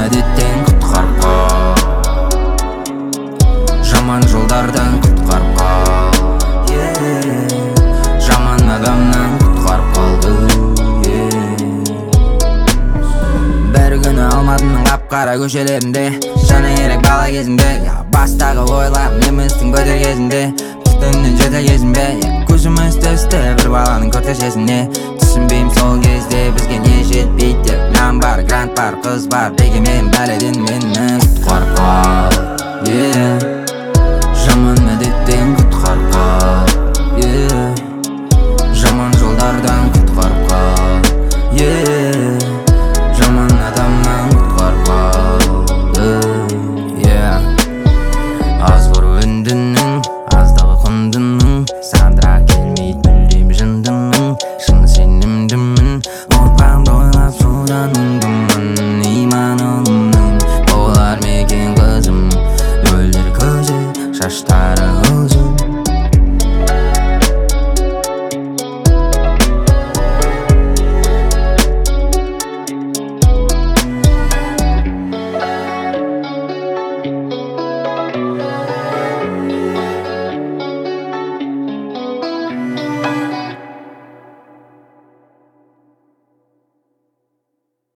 әдеттен құтқарып қал, жаман жолдардан құтқарып қал, жаман адамнан құтқарып қалды. Бір күні Алматының қап-қара көшелерінде жаны керек бала кезімде, бастағы ойлар немістің көтер кезінде, түтіннен жетер кезімде, көзім өсті бір баланың көртешесіне. Түсінбеймін сол кезде бізге не жетпейді деп. Нан бар, грант бар, қыз бар, беге мен бәледен мені құтқарып қал,